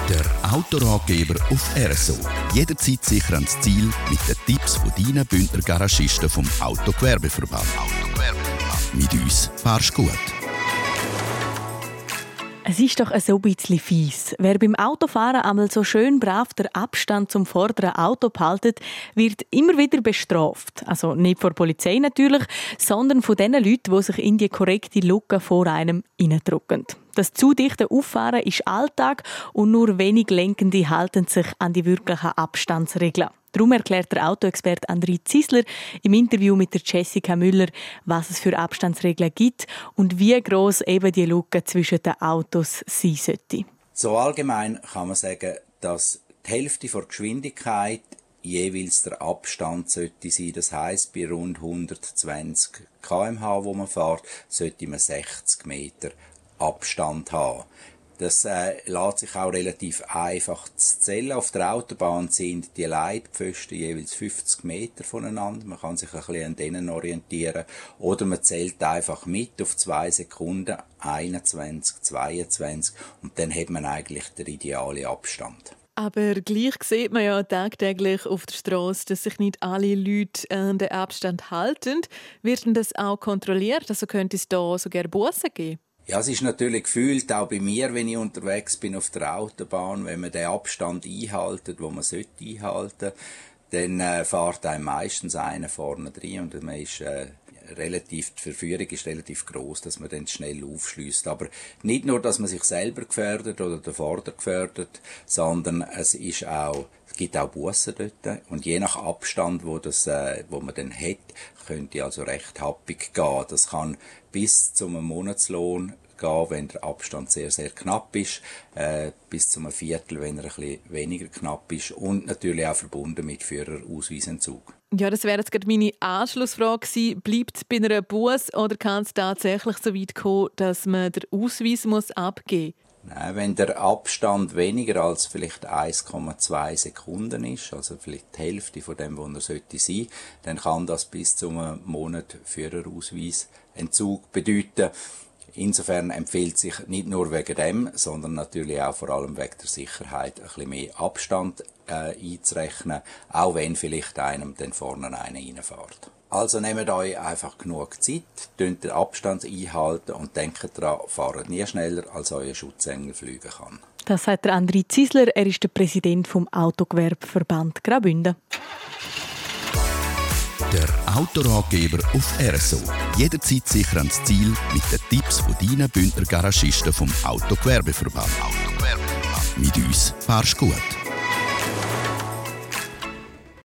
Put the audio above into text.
Der Autoratgeber auf RSO. Jederzeit sicher ans Ziel mit den Tipps von deinen Bündner Garagisten vom Autogewerbeverband. Mit uns fahrst du gut. Es ist doch so ein bisschen fies. Wer beim Autofahren einmal so schön brav den Abstand zum vorderen Auto behaltet, wird immer wieder bestraft. Also nicht von der Polizei natürlich, sondern von den Leuten, die sich in die korrekte Lücke vor einem reindrücken. Das zu dichte Auffahren ist Alltag und nur wenig Lenkende halten sich an die wirklichen Abstandsregeln. Darum erklärt der Autoexperte André Ziesler im Interview mit der Jessica Müller, was es für Abstandsregeln gibt und wie gross eben die Lücke zwischen den Autos sein sollte. So allgemein kann man sagen, dass die Hälfte der Geschwindigkeit jeweils der Abstand sollte sein. Das heisst, bei rund 120 km/h, wo man fährt, sollte man 60 Meter Abstand haben. Das lässt sich auch relativ einfach zu zählen. Auf der Autobahn sind die Leitpfosten jeweils 50 Meter voneinander. Man kann sich ein bisschen an denen orientieren. Oder man zählt einfach mit auf 2 Sekunden, 21, 22 und dann hat man eigentlich den idealen Abstand. Aber gleich sieht man ja tagtäglich auf der Straße, dass sich nicht alle Leute an den Abstand halten. Wird denn das auch kontrolliert? Also könnte es da sogar Bussen geben? Ja, es ist natürlich gefühlt, auch bei mir, wenn ich unterwegs bin auf der Autobahn, wenn man den Abstand einhält, den man einhalten sollte, dann fährt einem meistens einer vorne rein und man ist die Verführung ist relativ gross, dass man dann schnell aufschliesst. Aber nicht nur, dass man sich selber gefährdet oder den Vorder gefährdet, sondern es gibt auch Bussen dort. Und je nach Abstand, wo man dann hat, könnte also recht happig gehen. Das kann bis zu einem Monatslohn gehen, wenn der Abstand sehr, sehr knapp ist, bis zu einem Viertel, wenn er ein bisschen weniger knapp ist und natürlich auch verbunden mit Führerausweisentzug. Ja, das wäre jetzt gerade meine Anschlussfrage gewesen. Bleibt es bei einer Busse oder kann es tatsächlich so weit kommen, dass man den Ausweis abgeben muss? Nein, wenn der Abstand weniger als vielleicht 1,2 Sekunden ist, also vielleicht die Hälfte von dem, was er sollte sein, dann kann das bis zu einem Monat Führerausweisentzug bedeuten. Insofern empfiehlt sich nicht nur wegen dem, sondern natürlich auch vor allem wegen der Sicherheit ein bisschen mehr Abstand einzurechnen, auch wenn vielleicht einem dann vorne einer reinfährt. Also nehmt euch einfach genug Zeit, den Abstand einhalten und denkt daran, fahrt nie schneller, als euer Schutzengel fliegen kann. Das sagt der André Ziesler, er ist der Präsident vom Autogewerbeverband Graubünden. Der Autoratgeber auf RSO. Jederzeit sicher ans Ziel mit den Tipps von deinen Bündner Garagisten vom Autogewerbeverband. Mit uns fahrst du gut.